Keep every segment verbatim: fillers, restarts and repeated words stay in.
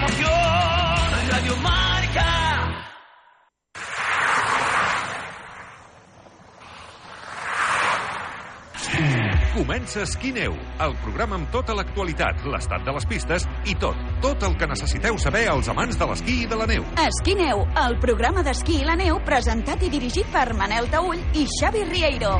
emoción, Radio Marca. Comença Esquí-Neu, el programa amb tota l'actualitat, l'estat de les pistes i tot, tot el que necessiteu saber als amants de l'esquí i de la neu. Esquí-Neu, el programa d'esquí i la neu presentat i dirigit per Manel Taüll i Xavi Rieiro.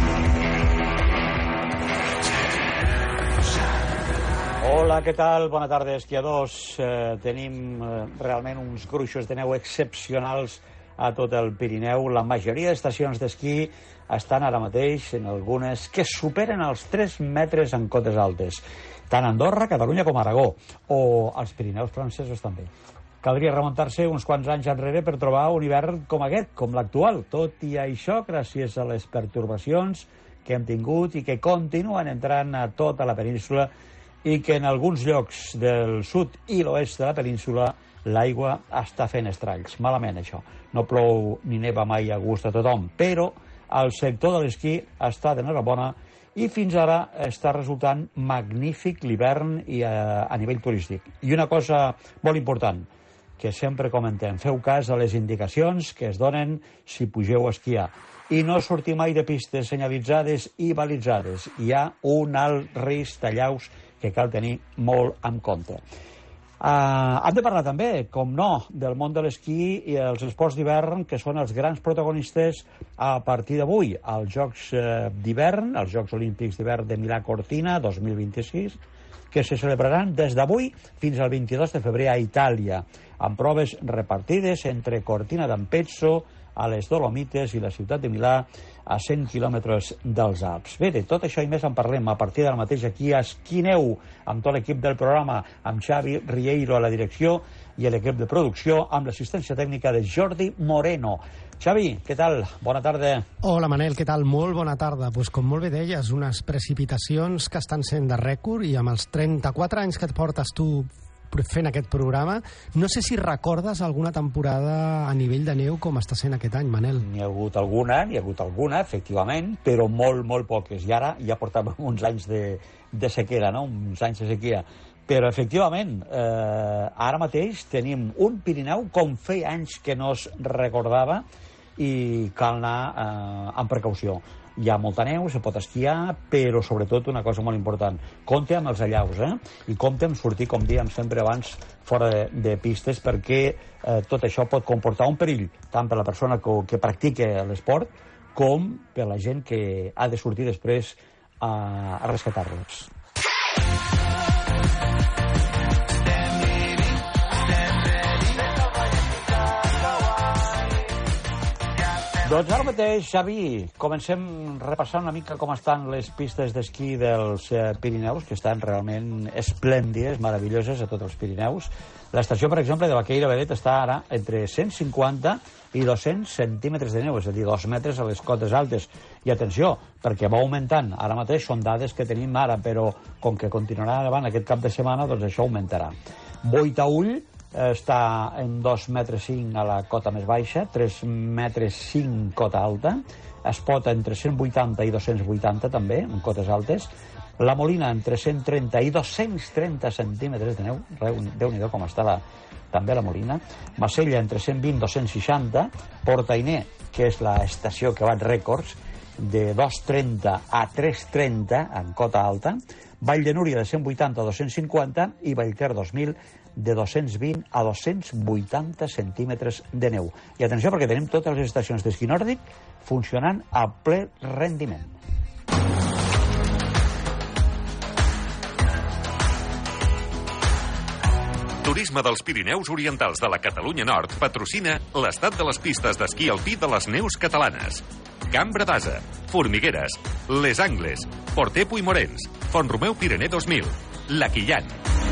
Hola, què tal? Bona tarda, esquiadors. Eh, tenim eh, realment uns gruixos de neu excepcionals a tot el Pirineu. La majoria d'estacions d'esquí estan ara mateix en algunes que superen els tres metres en cotes altes. Tant a Andorra, Catalunya com a Aragó, o als Pirineus francesos també. Caldria remuntar-se uns quants anys enrere per trobar un hivern com aquest, com l'actual. Tot i això, gràcies a les pertorbacions que hem tingut i que continuen entrant a tota la península i que en alguns llocs del sud i l'oest de la península l'aigua està fent estralls. Malament, això. No plou ni neva mai a gust a tothom, però el sector de l'esquí està d'enhorabona i fins ara està resultant magnífic l'hivern i a, a nivell turístic. I una cosa molt important, que sempre comentem, feu cas a les indicacions que es donen si pugeu a esquiar. I no sortir mai de pistes senyalitzades i balitzades. Hi ha un alt risc de llaus que cal tenir molt en compte. Uh, hem de parlar també, com no, del món de l'esquí i els esports d'hivern, que són els grans protagonistes a partir d'avui. Els Jocs uh, d'hivern, els Jocs Olímpics d'hivern de Milà-Cortina dos mil vint-i-sis, que se celebraran des d'avui fins al vint-i-dos de febrer a Itàlia, amb proves repartides entre Cortina d'Ampezzo, a les Dolomites i la ciutat de Milà, a cent quilòmetres dels Alps. Bé, de tot això i més en parlem a partir d'ara mateix aquí a Esquí-Neu, amb tot l'equip del programa, amb Xavi Rieiro a la direcció i l'equip de producció, amb l'assistència tècnica de Jordi Moreno. Xavi, què tal? Bona tarda. Hola, Manel, què tal? Molt bona tarda. Pues, com molt bé deies, unes precipitacions que estan sent de rècord i amb els trenta-quatre anys que et portes tu fent aquest programa, no sé si recordes alguna temporada a nivell de neu com està sent aquest any, Manel. N'hi ha hagut alguna, n'hi ha hagut alguna, efectivament, però molt, molt poques. I ara ja portàvem uns anys de, de sequera, no? Uns anys de sequia. Però, efectivament, eh, ara mateix tenim un Pirineu com feia anys que no es recordava i cal anar eh, amb precaució. Hi ha molta neu, se pot esquiar, però sobretot una cosa molt important, compte amb els allaus, eh? I compte amb sortir, com dèiem sempre abans, fora de, de pistes, perquè eh, tot això pot comportar un perill, tant per la persona que, que practica l'esport, com per la gent que ha de sortir després a, a rescatar-los. Doncs ara mateix, Xavi, comencem repassant una mica com estan les pistes d'esquí dels eh, Pirineus, que estan realment esplèndides, meravelloses a tots els Pirineus. L'estació, per exemple, de Baqueira Beret està ara entre cent cinquanta i dos-cents centímetres de neu, és a dir, dos metres a les cotes altes. I atenció, perquè va augmentant. Ara mateix són dades que tenim ara, però com que continuarà endavant aquest cap de setmana, doncs això augmentarà. Boitaüll està en dos metres cinc a la cota més baixa, tres metres cinc cota alta, Espot entre cent vuitanta i dos-cents vuitanta també, en cotes altes, La Molina entre cent trenta i dos-cents trenta centímetres de neu, Déu-n'hi-do com està la, també la Molina, Massella entre cent vint i dos-cents seixanta, Portainer, que és l'estació que bat rècords, de dos trenta a tres trenta en cota alta, Vall de Núria de cent vuitanta a dos-cents cinquanta i Vallter dos mil de dos-cents vint a dos-cents vuitanta centímetres de neu. I atenció, perquè tenim totes les estacions d'esquí nòrdic funcionant a ple rendiment. Turisme dels Pirineus Orientals de la Catalunya Nord patrocina l'estat de les pistes d'esquí alpí de les neus catalanes. Cambra d'Asa, Formigueres, Les Angles, Portepo i Morens, Font-romeu Pirener dos mil, La Quillan.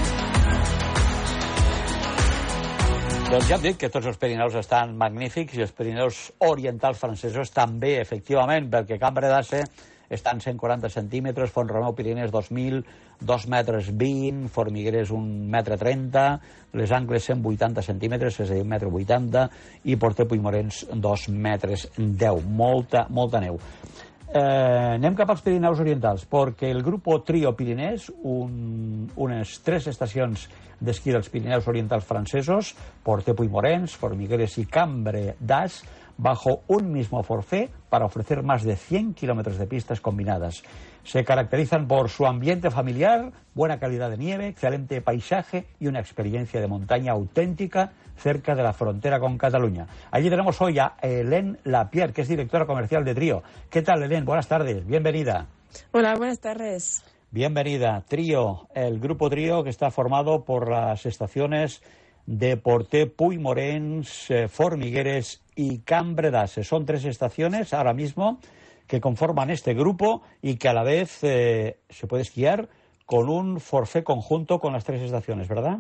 Doncs ja hem dit que tots els Pirineus estan magnífics i els Pirineus orientals francesos també, efectivament, perquè Cambra d'Asa està en cent quaranta centímetres, Font-romeu Piriners dos mil, dos metres vint, Formigueres un metre trenta, Les Angles cent vuitanta centímetres, és a dir, un metre vuitanta, i Portepo i Morens dos metres deu. Molta, molta neu. eh, anem cap als Pirineus Orientals, perquè el grup Trio Pirinès, un, unes tres estacions d'esquí dels Pirineus Orientals francesos, Porte Puigmorens, Formigueres y Cambre d'As, bajo un mismo forfait para ofrecer más de cien kilómetros de pistas combinadas. Se caracterizan por su ambiente familiar, buena calidad de nieve, excelente paisaje y una experiencia de montaña auténtica cerca de la frontera con Cataluña. Allí tenemos hoy a Hélène Lapierre, que es directora comercial de Trio. ¿Qué tal, Hélène? Buenas tardes, bienvenida. Hola, buenas tardes. Bienvenida. Trio, el grupo Trio, que está formado por las estaciones de Porte Puigmorens, eh, Formigueres y Cambre d'As. Son tres estaciones ahora mismo que conforman este grupo y que a la vez eh, se puede esquiar con un forfait conjunto con las tres estaciones, ¿verdad?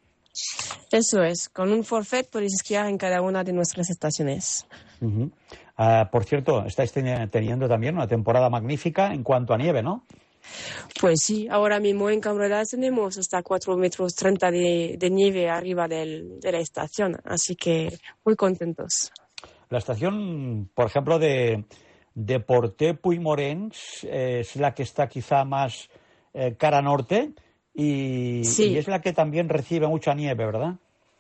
Eso es, con un forfait podéis esquiar en cada una de nuestras estaciones. Uh-huh. Uh, por cierto, estáis ten- teniendo también una temporada magnífica en cuanto a nieve, ¿no? Pues sí, ahora mismo en Cambre d'As tenemos hasta cuatro metros treinta de, de nieve arriba del, de la estación, así que muy contentos. La estación, por ejemplo, de, de Porte Puigmorens eh, es la que está quizá más eh, cara norte y, sí. y es la que también recibe mucha nieve, ¿verdad?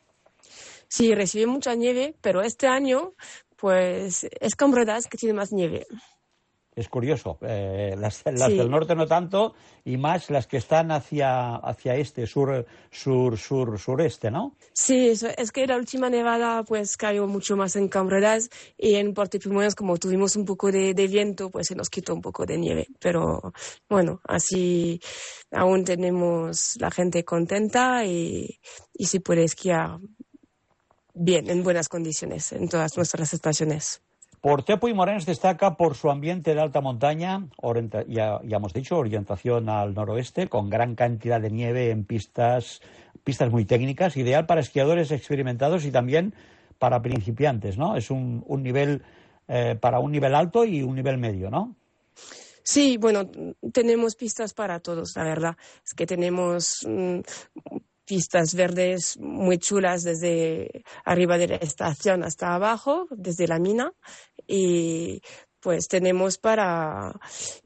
Sí, recibe mucha nieve, pero este año pues es Cambre d'As que tiene más nieve. Es curioso, eh, las, las sí. del norte no tanto y más las que están hacia, hacia este, sur, sur, sur, sureste, ¿no? Sí, eso, es que la última nevada pues cayó mucho más en Cambre d'As y en Porte Puigmorens, como tuvimos un poco de, de viento, pues se nos quitó un poco de nieve. Pero bueno, así aún tenemos la gente contenta y, y se puede esquiar bien, en buenas condiciones, en todas nuestras estaciones. Porte Puigmorens destaca por su ambiente de alta montaña, orienta- ya, ya hemos dicho, orientación al noroeste, con gran cantidad de nieve en pistas, pistas muy técnicas, ideal para esquiadores experimentados y también para principiantes, ¿no? Es un, un nivel eh, para un nivel alto y un nivel medio, ¿no? Sí, bueno, tenemos pistas para todos, la verdad. Es que tenemos mmm, pistas verdes muy chulas desde arriba de la estación hasta abajo, desde la mina. Y pues tenemos para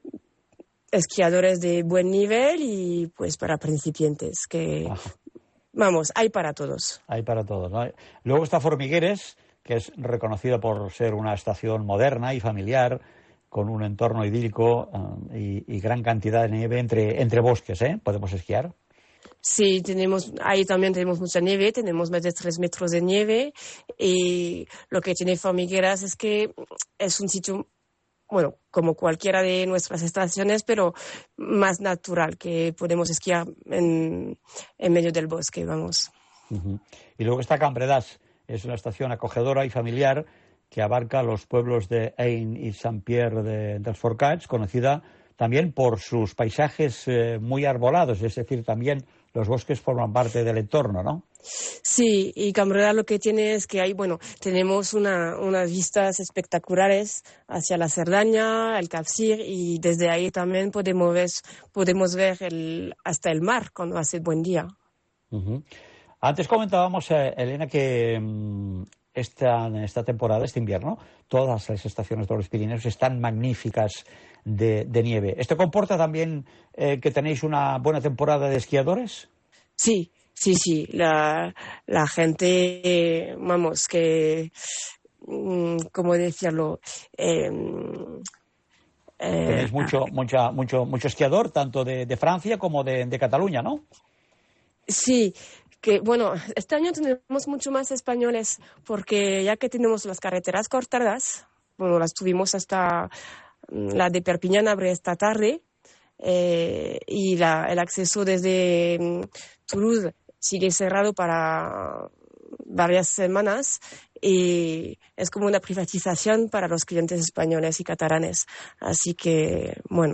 esquiadores de buen nivel y pues para principiantes, que Ajá. vamos, hay para todos. Hay para todos, ¿no? Luego está Formigueres, que es reconocido por ser una estación moderna y familiar, con un entorno idílico uh, y, y gran cantidad de nieve entre, entre bosques, ¿eh? Podemos esquiar. Sí, tenemos, ahí también tenemos mucha nieve, tenemos más de tres metros de nieve y lo que tiene Formigueras es que es un sitio, bueno, como cualquiera de nuestras estaciones, pero más natural, que podemos esquiar en, en medio del bosque, vamos. Uh-huh. Y luego está Cambre d'As, es una estación acogedora y familiar que abarca los pueblos de Ain y Saint-Pierre de, dels Forcats, conocida también por sus paisajes eh, muy arbolados, es decir, también los bosques forman parte del entorno, ¿no? Sí, y Cambre d'As lo que tiene es que hay, bueno, tenemos una, unas vistas espectaculares hacia la Cerdaña, el Capcir, y desde ahí también podemos ver, podemos ver el, hasta el mar cuando hace buen día. Uh-huh. Antes comentábamos, eh, Elena, que mmm, esta, esta temporada, este invierno, todas las estaciones de los Pirineos están magníficas de, de nieve. ¿Esto comporta también eh, que tenéis una buena temporada de esquiadores? Sí, sí, sí. La, la gente, vamos, que, ¿cómo decirlo? Eh, eh, Tenéis mucho, mucha, mucho, mucho esquiador, tanto de, de Francia como de, de Cataluña, ¿no? Sí. Que bueno, este año tenemos mucho más españoles porque ya que tenemos las carreteras cortadas, bueno, las tuvimos hasta la de Perpiñán abre esta tarde eh, y la, el acceso desde um, Toulouse sigue cerrado para varias semanas y es como una privatización para los clientes españoles y catalanes. Así que, bueno,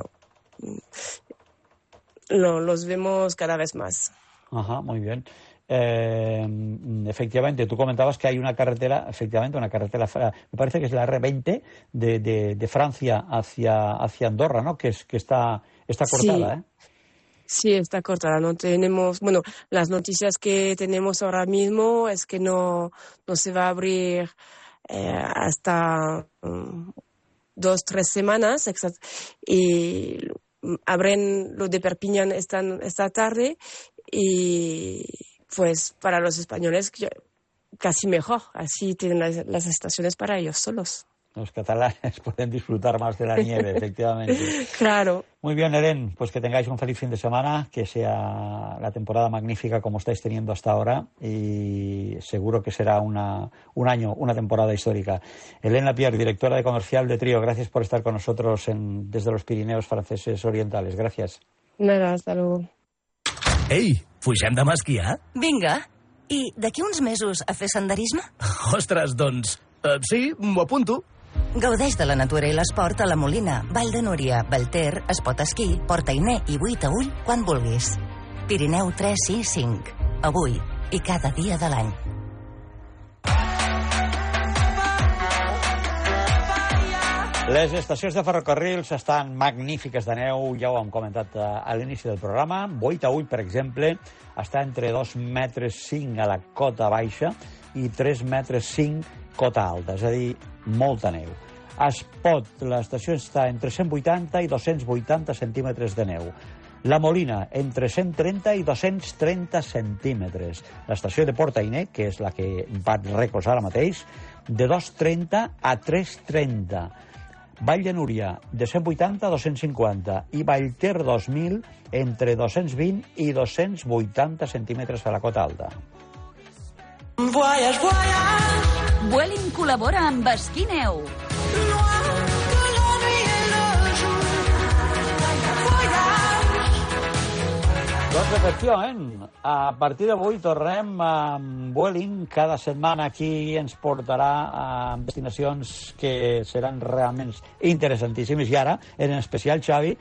lo, los vemos cada vez más. Ajá, muy bien. Eh, efectivamente, tú comentabas que hay una carretera, efectivamente, una carretera, me parece que es la erre veinte de, de, de Francia hacia, hacia Andorra, ¿no? Que, es, que está, está cortada, sí. ¿eh? Sí, está cortada. No tenemos, bueno, las noticias que tenemos ahora mismo es que no, no se va a abrir eh, hasta um, dos, tres semanas, exact, y abren lo de Perpiñán esta, esta tarde y pues para los españoles casi mejor, así tienen las, las estaciones para ellos solos. Los catalanes pueden disfrutar más de la nieve, efectivamente. Claro. Muy bien, Helen, pues que tengáis un feliz fin de semana, que sea la temporada magnífica como estáis teniendo hasta ahora y seguro que será una, un año, una temporada histórica. Helen Lapierre, directora de comercial de Trio, gracias por estar con nosotros en, desde los Pirineos franceses orientales. Gracias. Nada, hasta luego. Ei, pugem demà a esquiar? Vinga. I d'aquí uns mesos a fer senderisme? Ostres, doncs, eh, sí, m'ho apunto. Gaudeix de la natura i l'esport a la Molina, Vall de Núria, Vallter, Espot Esquí, Portainer i Buitaüll quan vulguis. Pirineu tres sis cinc. Avui i cada dia de l'any. Les estacions de ferrocarrils estan magnífiques de neu, ja ho hem comentat a l'inici del programa. Buitaüll, per exemple, està entre dos metres cinc a la cota baixa i tres metres cinc cota alta, és a dir, molta neu. A Espot, l'estació està entre cent vuitanta i dos-cents vuitanta centímetres de neu. La Molina, entre cent trenta i dos-cents trenta centímetres. L'estació de Portainer, que és la que bat rècords ara mateix, de dos cents trenta a tres cents trenta. Vall de Núria, de cent vuitanta a dos-cents cinquanta. I Vallter dos mil, entre dos-cents vint i dos-cents vuitanta centímetres a la cota alta. Voyage, voyage. Vueling col·labora amb Esquí Neu. Doncs efectivament, a partir d'avui tornem amb Vueling. Cada setmana aquí ens portarà a destinacions que seran realment interessantíssimes. I ara, en especial, Xavi,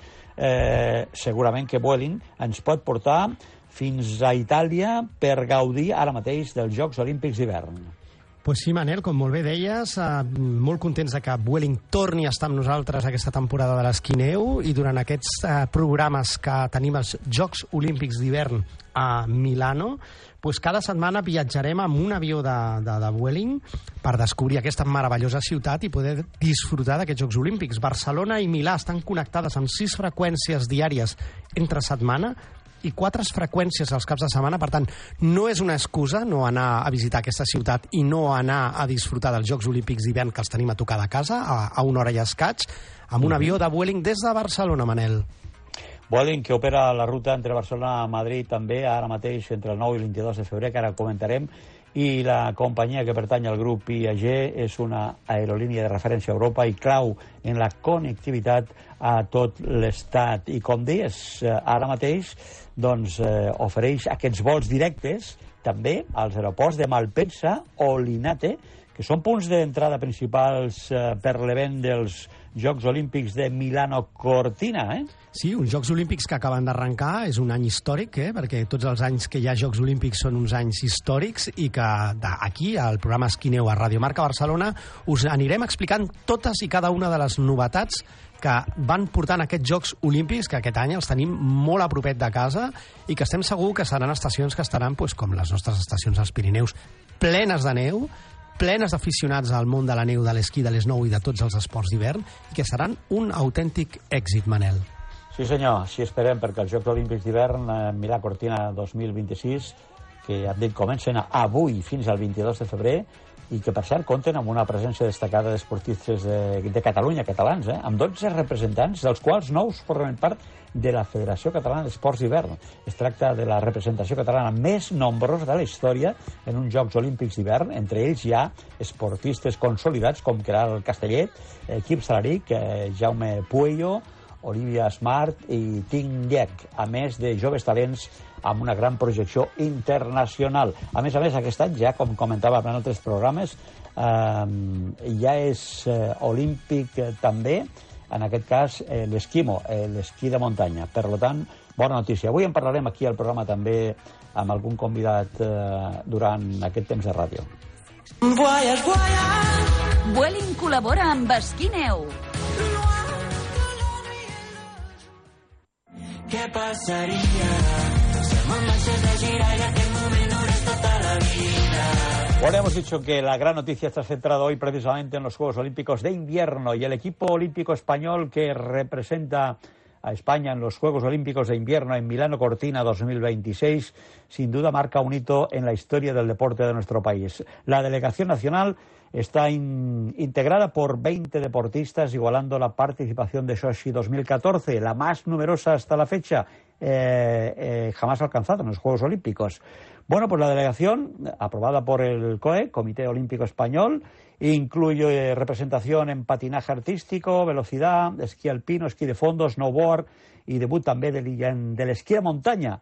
eh, segurament que Vueling ens pot portar fins a Itàlia per gaudir ara mateix dels Jocs Olímpics d'hivern. Pues sí, Manel, com molt bé deies, eh, molt contents de que Vueling torni a estar amb nosaltres aquesta temporada de l'esquí neu i durant aquests eh, programes que tenim els Jocs Olímpics d'hivern a Milano, pues cada setmana viatjarem amb un avió de, de, de Vueling per descobrir aquesta meravellosa ciutat i poder disfrutar d'aquests Jocs Olímpics. Barcelona i Milà estan connectades amb sis freqüències diàries entre setmana i quatre freqüències als caps de setmana. Per tant, no és una excusa no anar a visitar aquesta ciutat i no anar a disfrutar dels Jocs Olímpics d'hivern que els tenim a tocar de casa, a, a una hora i escaig, amb un avió de Vueling des de Barcelona, Manel. Vueling, que opera la ruta entre Barcelona i Madrid també, ara mateix entre el nou i el vint-i-dos de febrer, que ara comentarem, i la companyia que pertany al grup I A G és una aerolínia de referència a Europa i clau en la connectivitat a tot l'estat. I com deies, ara mateix doncs, eh, ofereix aquests vols directes també als aeroports de Malpensa o Linate, que són punts d'entrada principals eh, per l'event dels Jocs Olímpics de Milano-Cortina, eh? Sí, uns Jocs Olímpics que acaben d'arrencar, és un any històric, eh? Perquè tots els anys que hi ha Jocs Olímpics són uns anys històrics i que aquí, al programa Esquí Neu a Radio Marca Barcelona, us anirem explicant totes i cada una de les novetats que van portant aquests Jocs Olímpics, que aquest any els tenim molt a propet de casa i que estem segur que seran estacions que estaran, pues, com les nostres estacions als Pirineus, plenes de neu, plenes d'aficionats al món de la neu, de l'esquí, de l'esnou i de tots els esports d'hivern, i que seran un autèntic èxit, Manel. Sí senyor, així esperem, perquè els Jocs Olímpics d'hivern eh, Milà Cortina dos mil vint-i-sis, que ja et dic, comencen avui fins al vint-i-dos de febrer, i que per cert compten amb una presència destacada d'esportistes de, de Catalunya, catalans, eh? amb dotze representants, dels quals nous formen part de la Federació Catalana d'Esports d'Hivern. Es tracta de la representació catalana més nombrosa de la història en uns Jocs Olímpics d'hivern. Entre ells hi ha esportistes consolidats com Caral Castellet, eh, Quim Salaric, eh, Jaume Puello, Olivia Smart i Ting Llec, a més de joves talents amb una gran projecció internacional. A més a més, aquest any ja, com comentàvem en altres programes, eh, ja és eh, olímpic eh, també, en aquest cas, eh, l'esquimo, eh, l'esquí de muntanya. Per tant, bona notícia. Avui en parlarem aquí al programa també amb algun convidat eh, durant aquest temps de ràdio. Voyage, voyage. Vueling col·labora amb Esquí Neu. Què passaria si el món deixés de girar i aquest moment durés tota la vida? Bueno, hemos dicho que la gran noticia está centrada hoy precisamente en los Juegos Olímpicos de Invierno y el equipo olímpico español que representa a España en los Juegos Olímpicos de Invierno en Milano Cortina dos mil veintiséis sin duda marca un hito en la historia del deporte de nuestro país. La delegación nacional está in, integrada por veinte deportistas, igualando la participación de Sochi dos mil catorce, la más numerosa hasta la fecha, eh, eh, jamás alcanzada en los Juegos Olímpicos. Bueno, pues la delegación, aprobada por el C O E, Comité Olímpico Español, incluye representación en patinaje artístico, velocidad, esquí alpino, esquí de fondo, snowboard y debut també del, del esquí de montaña.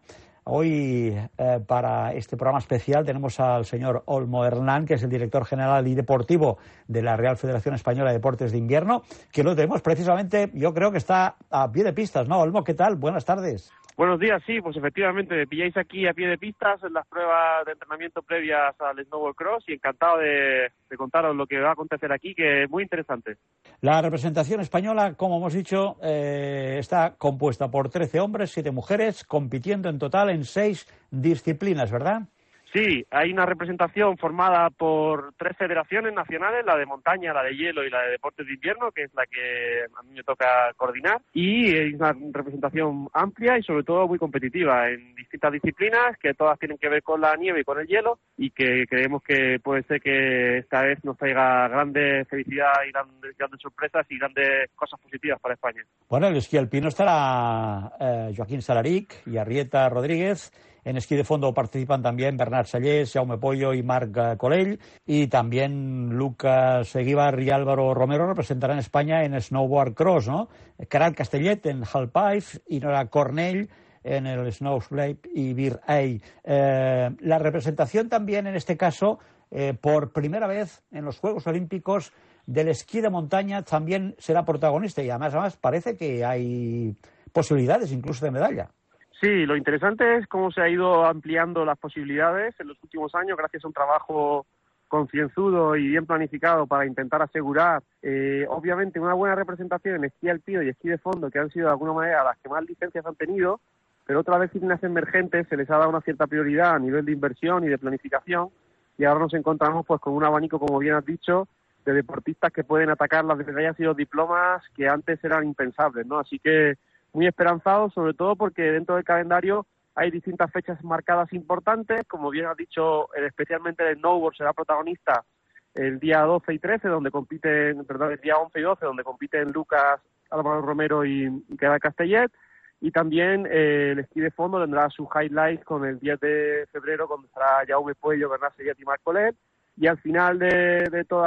Hoy, eh, para este programa especial, tenemos al señor Olmo Hernán, que es el director general y deportivo de la Real Federación Española de Deportes de Invierno, que lo tenemos precisamente, yo creo que está a pie de pistas, ¿no? Olmo, ¿qué tal? Buenas tardes. Buenos días, sí, pues efectivamente, me pilláis aquí a pie de pistas en las pruebas de entrenamiento previas al Snowboard Cross y encantado de, de contaros lo que va a acontecer aquí, que es muy interesante. La representación española, como hemos dicho, eh, está compuesta por trece hombres, siete mujeres, compitiendo en total en seis disciplinas, ¿verdad? Sí, hay una representación formada por tres federaciones nacionales, la de montaña, la de hielo y la de deportes de invierno, que es la que a mí me toca coordinar, y es una representación amplia y sobre todo muy competitiva en distintas disciplinas que todas tienen que ver con la nieve y con el hielo y que creemos que puede ser que esta vez nos traiga grande felicidad y grandes, grandes sorpresas y grandes cosas positivas para España. Bueno, el esquí alpino estará eh, Joaquín Salaric y Arrieta Rodríguez. En esquí de fondo participan también Bernat Sallés, Jaume Pollo y Marc Colell, y también Lucas Eguíbar y Álvaro Romero representarán a España en snowboard cross, ¿no? Caral Castellet en halfpipe y Nora Cornell en el snowslide y beer eye. Eh, la representación también en este caso, eh, por primera vez en los Juegos Olímpicos del esquí de montaña, también será protagonista y además, además parece que hay posibilidades incluso de medalla. Sí, lo interesante es cómo se ha ido ampliando las posibilidades en los últimos años gracias a un trabajo concienzudo y bien planificado para intentar asegurar, eh, obviamente, una buena representación en esquí alpino y esquí de fondo, que han sido de alguna manera las que más licencias han tenido, pero otra vez disciplinas emergentes se les ha dado una cierta prioridad a nivel de inversión y de planificación y ahora nos encontramos pues con un abanico, como bien has dicho, de deportistas que pueden atacar las medallas y los diplomas que antes eran impensables, ¿no? Así que muy esperanzado, sobre todo porque dentro del calendario hay distintas fechas marcadas importantes, como bien has dicho, especialmente el snowboard será protagonista el día doce y trece, donde compiten, perdón, el día once y doce, donde compiten Lucas, Álvaro Romero y, y Caral Castellet, y también eh, el esquí de fondo tendrá su highlight con el diez de febrero, donde estará Jaume Puello, Bernat Sallés y Marc Colell, y al final de, de todos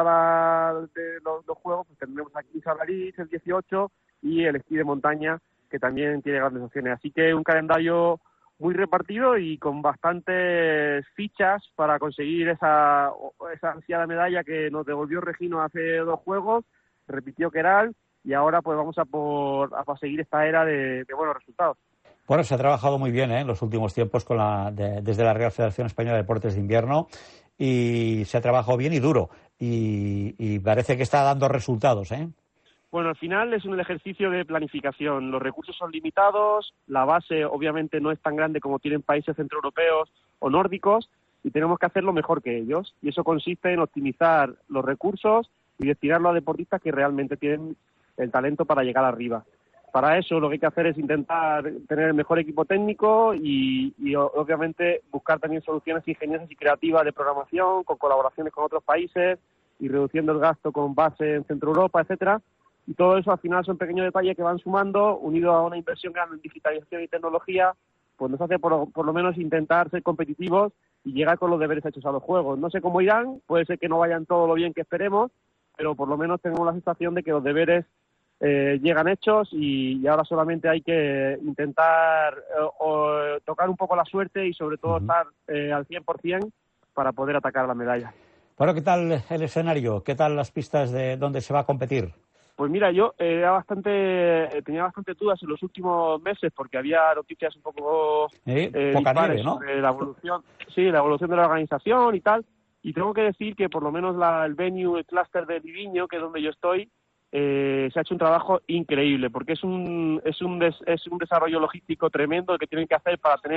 los, los juegos pues tendremos aquí Salaric el dieciocho y el esquí de montaña, que también tiene grandes opciones. Así que un calendario muy repartido y con bastantes fichas para conseguir esa, esa ansiada medalla que nos devolvió Regino hace dos juegos, repitió Queralt, y ahora pues vamos a por a seguir esta era de, de buenos resultados. Bueno, se ha trabajado muy bien, ¿eh? En los últimos tiempos con la, de, desde la Real Federación Española de Deportes de Invierno, y se ha trabajado bien y duro, y, y parece que está dando resultados, ¿eh? Bueno, al final es un ejercicio de planificación. Los recursos son limitados, la base obviamente no es tan grande como tienen países centroeuropeos o nórdicos y tenemos que hacerlo mejor que ellos. Y eso consiste en optimizar los recursos y destinarlo a deportistas que realmente tienen el talento para llegar arriba. Para eso lo que hay que hacer es intentar tener el mejor equipo técnico y, y obviamente buscar también soluciones ingeniosas y creativas de programación con colaboraciones con otros países y reduciendo el gasto con base en Centro Europa, etcétera. Y todo eso al final son pequeños detalles que van sumando, unido a una inversión grande en digitalización y tecnología, pues nos hace por, por lo menos intentar ser competitivos y llegar con los deberes hechos a los juegos. No sé cómo irán, puede ser que no vayan todo lo bien que esperemos, pero por lo menos tenemos la sensación de que los deberes eh, llegan hechos y, y ahora solamente hay que intentar eh, o, tocar un poco la suerte y sobre todo uh-huh. estar eh, al cien por ciento para poder atacar la medalla. Bueno, ¿qué tal el escenario? ¿Qué tal las pistas de donde se va a competir? Pues mira, yo eh, era bastante, tenía bastante dudas en los últimos meses porque había noticias un poco ¿Eh? eh, Poca dispares nieve, ¿no? sobre la evolución, sí, la evolución de la organización y tal. Y tengo que decir que por lo menos la, el venue, el clúster de Liviño, que es donde yo estoy, eh, se ha hecho un trabajo increíble porque es un es un des, es un desarrollo logístico tremendo que tienen que hacer para tener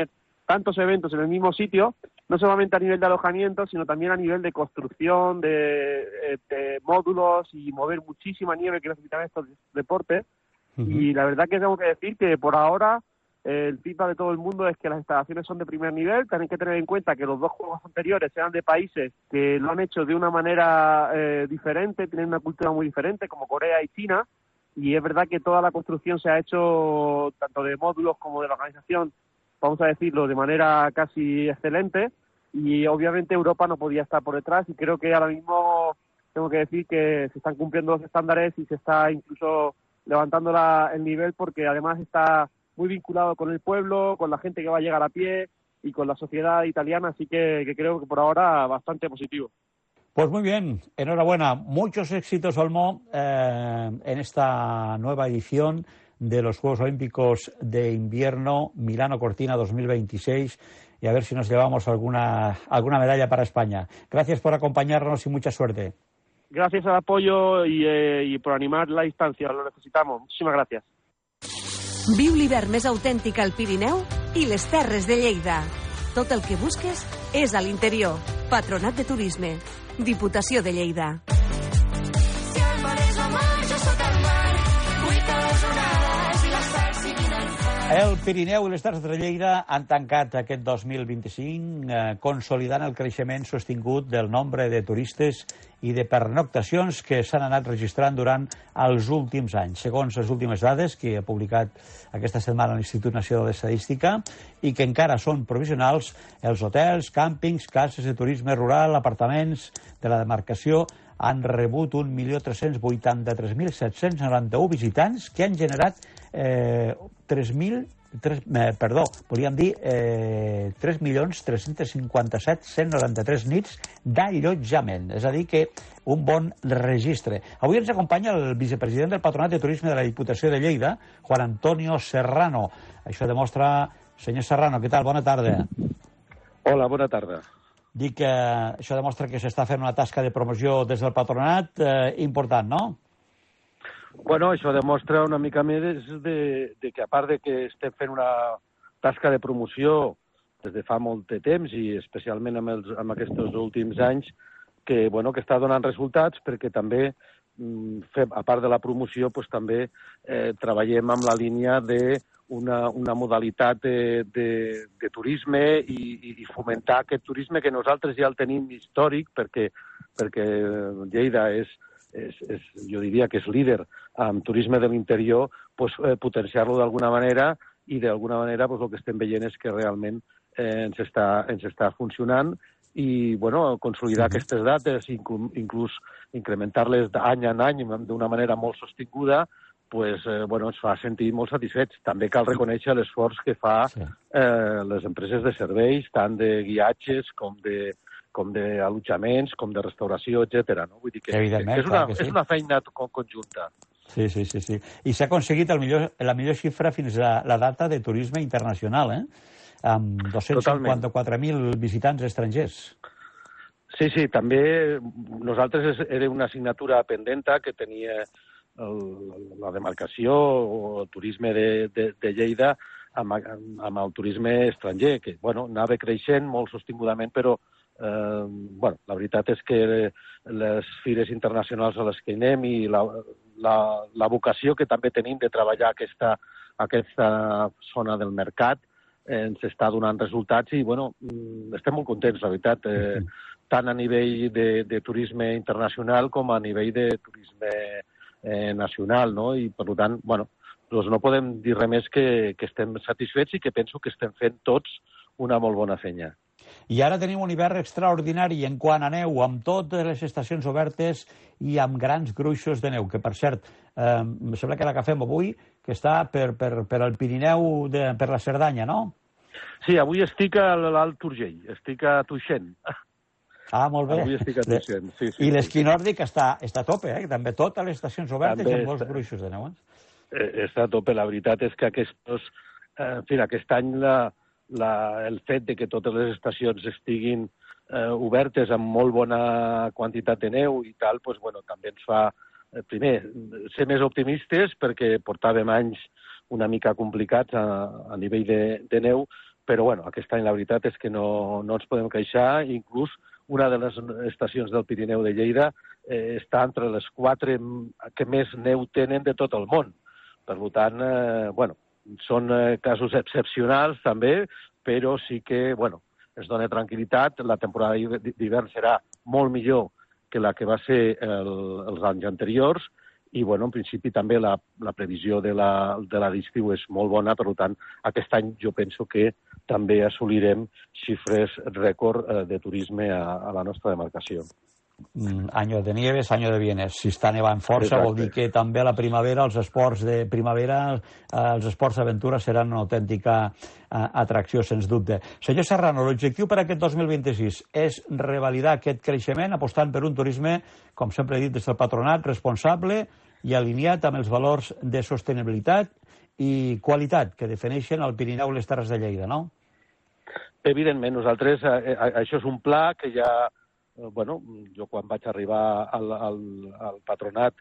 tantos eventos en el mismo sitio, no solamente a nivel de alojamiento, sino también a nivel de construcción, de, de módulos y mover muchísima nieve que necesitan estos deportes. Uh-huh. Y la verdad que tengo que decir que por ahora eh, el feedback de todo el mundo es que las instalaciones son de primer nivel. Tienen que tener en cuenta que los dos juegos anteriores eran de países que lo han hecho de una manera eh, diferente, tienen una cultura muy diferente, como Corea y China. Y es verdad que toda la construcción se ha hecho, tanto de módulos como de la organización, vamos a decirlo, de manera casi excelente. Y obviamente Europa no podía estar por detrás, y creo que ahora mismo tengo que decir que se están cumpliendo los estándares y se está incluso levantando la, el nivel, porque además está muy vinculado con el pueblo, con la gente que va a llegar a pie y con la sociedad italiana, así que, que creo que por ahora bastante positivo. Pues muy bien, enhorabuena. Muchos éxitos, Olmo, eh, en esta nueva edición de los Juegos Olímpicos de Invierno Milano-Cortina dos mil veintiséis, y a ver si nos llevamos alguna, alguna medalla para España. Gracias por acompañarnos y mucha suerte. Gracias al apoyo y, eh, y por animar la distancia, lo necesitamos. Muchísimas gracias. Viu l'hivern més autèntic al Pirineu i les Terres de Lleida. Tot el que busques és a l'interior. Patronat de Turisme. Diputació de Lleida. Si el mar és la mar, jo sóc el mar. Vull que les onades i les pels siguin en far. El Pirineu i les Terres de Lleida han tancat aquest dos mil vint-i-cinc eh, consolidant el creixement sostingut del nombre de turistes i de pernoctacions que s'han anat registrant durant els últims anys. Segons les últimes dades que ha publicat aquesta setmana l'Institut Nacional d'Estadística i que encara són provisionals, els hotels, càmpings, cases de turisme rural, apartaments de la demarcació han rebut un milió tres-cents vuitanta-tres mil set-cents noranta-u visitants que han generat eh, tres mil Tres, eh, perdó, volíem dir eh, tres milions tres-cents cinquanta-set mil cent noranta-tres nits d'allotjament, és a dir que un bon registre. Avui ens acompanya el vicepresident del Patronat de Turisme de la Diputació de Lleida, Juan Antonio Serrano. Això demostra... Senyor Serrano, què tal? Bona tarda. Hola, bona tarda. Dic que això demostra que s'està fent una tasca de promoció des del patronat eh, important, no? Bueno, això demostra una mica més de, de que, a part de que estem fent una tasca de promoció des de fa molt de temps i especialment amb, els, amb aquests últims anys, que, bueno, que està donant resultats, perquè també, fem, a part de la promoció, pues, també eh, treballem amb la línia de una, una modalitat de, de, de turisme i, i fomentar aquest turisme que nosaltres ja el tenim històric, perquè, perquè Lleida és És, és, jo diria que és líder en turisme de l'interior, pues, eh, potenciar-lo d'alguna manera, i d'alguna manera pues, el que estem veient és que realment eh, ens, està, ens està funcionant, i bueno, consolidar sí. aquestes dates, inclús, inclús incrementar-les d'any en any d'una manera molt sostinguda, pues, eh, bueno, ens fa sentir molt satisfets. També cal reconèixer l'esforç que fa sí. eh, les empreses de serveis, tant de guiatges com de com d'allotjaments, com de restauració, etcètera. No? Vull dir que, que és, una, que sí. és una feina conjunta. Sí, sí, sí. sí. I s'ha aconseguit el millor, la millor xifra fins a la data de turisme internacional, eh? Amb dos-cents cinquanta-quatre mil visitants estrangers. Sí, sí, també nosaltres era una assignatura pendenta que tenia el, la demarcació o el turisme de, de, de Lleida amb, amb el turisme estranger, que bueno, anava creixent molt sostingudament, però Eh, bueno, la veritat és que les fires internacionals a les que anem i la, la, la vocació que també tenim de treballar aquesta, aquesta zona del mercat eh, ens està donant resultats i bueno, estem molt contents, la veritat, eh, tant a nivell de, de turisme internacional com a nivell de turisme eh, nacional, no? I per tant, bueno, doncs no podem dir res més que, que estem satisfets i que penso que estem fent tots una molt bona feina. I ara tenim un hivern extraordinari en quant a neu, amb totes les estacions obertes i amb grans gruixos de neu, que per cert, eh, em sembla que la que fem avui, que està per, per, per el Pirineu, de, per la Cerdanya, no? Sí, avui estic a l'Alt Urgell, estic a Tuixent. Ah, molt bé. Avui estic a Tuixent, sí, sí. I l'esquí nòrdic està, està a tope, eh? També totes les estacions obertes també amb molts està, gruixos de neu. Eh? Està a tope, la veritat és que aquests, eh, en fi, aquest any la... La, el fet de que totes les estacions estiguin eh, obertes amb molt bona quantitat de neu i tal, pues, bueno, també ens fa, eh, primer, ser més optimistes perquè portàvem anys una mica complicats a, a nivell de, de neu, però bueno, aquest any la veritat és que no, no ens podem queixar, inclús una de les estacions del Pirineu de Lleida eh, està entre les quatre que més neu tenen de tot el món. Per tant, eh, bueno, són eh, casos excepcionals també, però sí que, bueno, ens dona tranquil·litat. La temporada d'hivern serà molt millor que la que va ser el, els anys anteriors i, bueno, en principi també la, la previsió de la, de la d'estiu és molt bona, per tant, aquest any jo penso que també assolirem xifres rècord eh, de turisme a, a la nostra demarcació. Mm, año de nieves, año de bienes. Si està nevant força, Exacte. Vol dir que també a la primavera, els esports de primavera, eh, els esports d'aventura seran una autèntica eh, atracció, sens dubte. Senyor Serrano, l'objectiu per aquest dos mil vint-i-sis és revalidar aquest creixement apostant per un turisme, com sempre he dit des del patronat, responsable i alineat amb els valors de sostenibilitat i qualitat que defineixen el Pirineu i les Terres de Lleida, no? Evidentment, nosaltres, eh, això és un pla que ja, eh, bueno, jo quan vaig arribar al, al, al patronat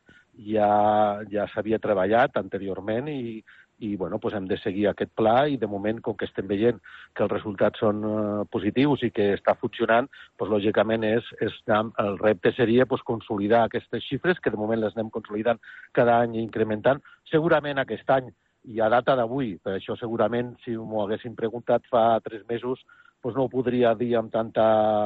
ja, ja s'havia treballat anteriorment i, i bueno, pues hem de seguir aquest pla i de moment, com que estem veient que els resultats són uh, positius i que està funcionant, pues, lògicament és, és, el repte seria pues, consolidar aquestes xifres, que de moment les anem consolidant cada any i incrementant. Segurament aquest any, i a data d'avui, per això segurament si m'ho haguessin preguntat fa tres mesos, pues, no ho podria dir amb tanta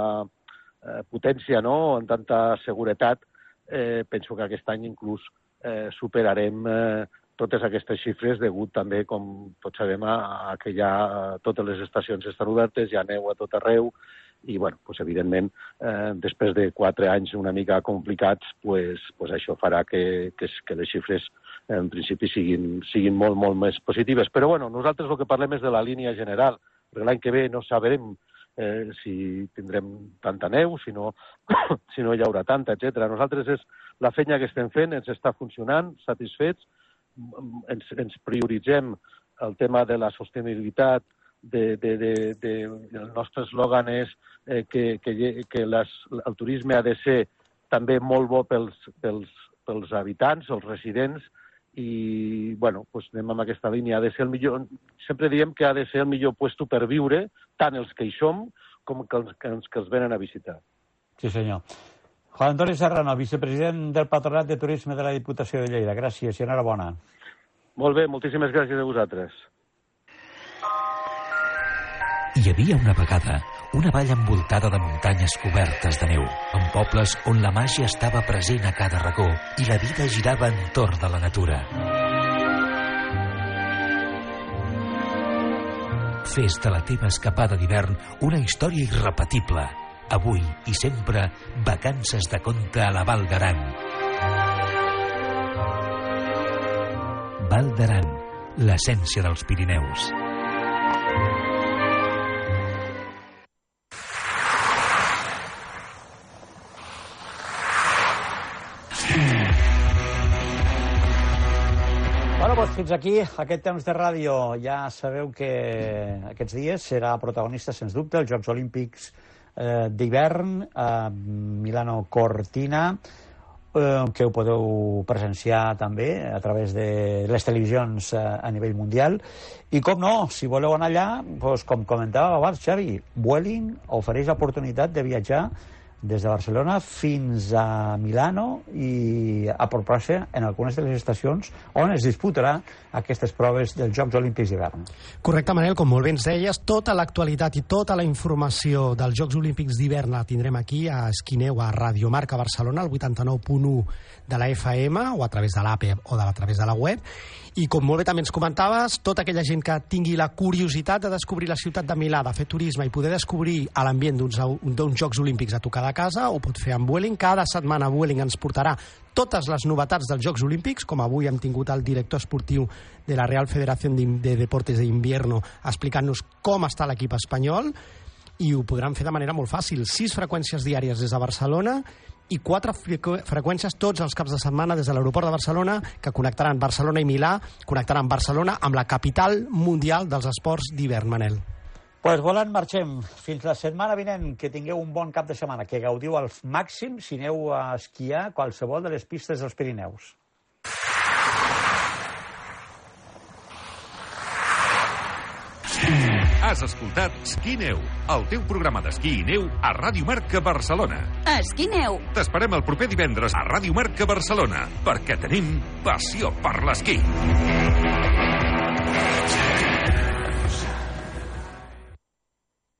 eh, potència, no? Amb tanta seguretat. Eh, penso que aquest any inclús eh, superarem eh, totes aquestes xifres degut també, com tots sabem, a, a que ja totes les estacions estan obertes, hi ha neu a tot arreu i, bueno, pues, evidentment, eh, després de quatre anys una mica complicats, pues, pues això farà que, que, que les xifres en principi siguin, siguin molt, molt més positives. Però, bueno, nosaltres el que parlem és de la línia general, perquè l'any que ve no sabrem eh, si tindrem tanta neu, si no, si no hi haurà tanta, etcètera. Nosaltres és la feina que estem fent, ens està funcionant, satisfets, ens, ens prioritzem el tema de la sostenibilitat, de, de, de, de, el nostre eslògan és eh, que, que, que les, el turisme ha de ser també molt bo pels, pels, pels habitants, els residents, i, bueno, pues anem amb aquesta línia. Ha de ser el millor, sempre diem que ha de ser el millor puesto per viure, tant els que hi som com que els que, els que els venen a visitar. Sí, senyor. Juan Antonio Serrano, vicepresident del Patronat de Turisme de la Diputació de Lleida. Gràcies i enhorabona. Molt bé, moltíssimes gràcies a vosaltres. Hi havia una vegada una vall envoltada de muntanyes cobertes de neu, amb pobles on la màgia estava present a cada racó i la vida girava entorn de la natura. Fes de la teva escapada d'hivern una història irrepetible. Avui i sempre, vacances de conte a la Val d'Aran. Val d'Aran, l'essència dels Pirineus. Bueno, doncs fins aquí aquest temps de ràdio. Ja sabeu que aquests dies serà protagonista, sens dubte, els Jocs Olímpics eh, d'hivern a Milano Cortina, eh, que ho podeu presenciar també a través de les televisions eh, a nivell mundial. I com no, si voleu anar allà, doncs, com comentava abans Xavi, Vueling ofereix l'oportunitat de viatjar des de Barcelona fins a Milano i apropar-se en algunes de les estacions on es disputarà aquestes proves dels Jocs Olímpics d'hivern. Correcte, Manel, com molt bé ens deies, tota l'actualitat i tota la informació dels Jocs Olímpics d'hivern la tindrem aquí a Esquineu, a Radio Marca Barcelona, al vuitanta-nou punt u de la F M o a través de l'app o de, a través de la web. I com molt bé també ens comentaves, tota aquella gent que tingui la curiositat de descobrir la ciutat de Milà, de fer turisme i poder descobrir l'ambient d'uns Jocs Olímpics a tocar de casa, ho pot fer amb Vueling. Cada setmana Vueling ens portarà totes les novetats dels Jocs Olímpics, com avui hem tingut el director esportiu de la Real Federación de Deportes de Invierno explicant-nos com està l'equip espanyol, i ho podran fer de manera molt fàcil. Sis freqüències diàries des de Barcelona i quatre freqüències tots els caps de setmana des de l'aeroport de Barcelona, que connectaran Barcelona i Milà, connectaran Barcelona amb la capital mundial dels esports d'hivern, Manel. Pues volant marxem. Fins la setmana vinent, que tingueu un bon cap de setmana, que gaudiu al màxim si aneu a esquiar qualsevol de les pistes dels Pirineus. Mm. Has escoltat Esquí Neu, el teu programa d'esquí i neu a Ràdio Marca Barcelona. Esquí Neu. T'esperem el proper divendres a Ràdio Marca Barcelona, perquè tenim passió per l'esquí.